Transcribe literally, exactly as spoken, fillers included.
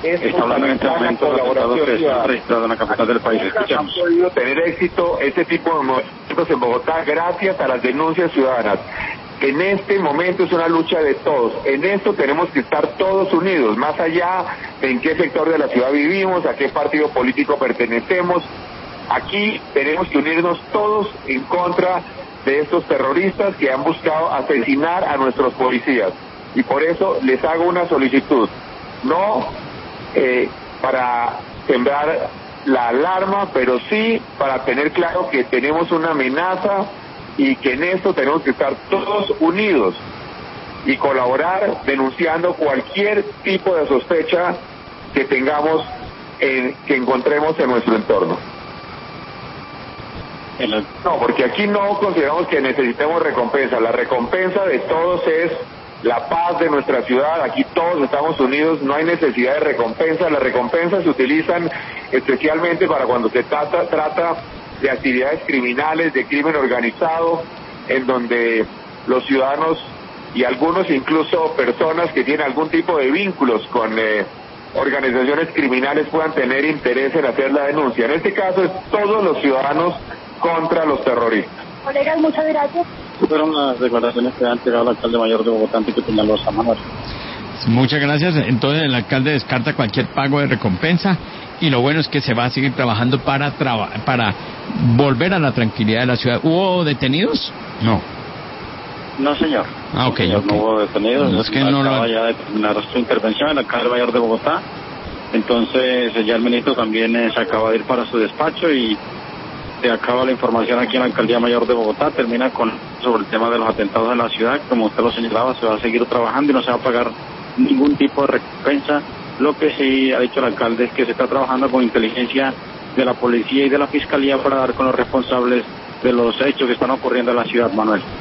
está hablando en este momento de atentados que han registrado en la capital del país. Escuchemos. Ha podido tener éxito este tipo de movimientos en Bogotá gracias a las denuncias ciudadanas. En este momento es una lucha de todos. En esto tenemos que estar todos unidos, más allá de en qué sector de la ciudad vivimos, a qué partido político pertenecemos. Aquí tenemos que unirnos todos en contra de estos terroristas que han buscado asesinar a nuestros policías. Y por eso les hago una solicitud, no eh, para sembrar la alarma, pero sí para tener claro que tenemos una amenaza y que en esto tenemos que estar todos unidos y colaborar denunciando cualquier tipo de sospecha que tengamos, en, que encontremos en nuestro entorno. No, porque aquí no consideramos que necesitemos recompensa. La recompensa de todos es la paz de nuestra ciudad. Aquí todos estamos unidos, no hay necesidad de recompensa. Las recompensas se utilizan especialmente para cuando se trata, trata de actividades criminales, de crimen organizado, en donde los ciudadanos y algunos incluso personas que tienen algún tipo de vínculos con eh, organizaciones criminales puedan tener interés en hacer la denuncia. En este caso es todos los ciudadanos contra los terroristas. Colegas, muchas gracias. Fueron las declaraciones que ha entregado el alcalde mayor de Bogotá, Enrique Peñalosa. Manuel. Muchas gracias. Entonces el alcalde descarta cualquier pago de recompensa y lo bueno es que se va a seguir trabajando para traba, para volver a la tranquilidad de la ciudad. ¿Hubo detenidos? No. No, señor. Ah, ok. Señor, okay. No hubo detenidos. No, es que no Acaba lo... ya de terminar su intervención el alcalde mayor de Bogotá. Entonces ya el ministro también eh, se acaba de ir para su despacho y se acaba la información aquí en la Alcaldía Mayor de Bogotá. Termina con sobre el tema de los atentados en la ciudad. Como usted lo señalaba, se va a seguir trabajando y no se va a pagar ningún tipo de recompensa. Lo que sí ha dicho el alcalde es que se está trabajando con inteligencia de la policía y de la fiscalía para dar con los responsables de los hechos que están ocurriendo en la ciudad, Manuel.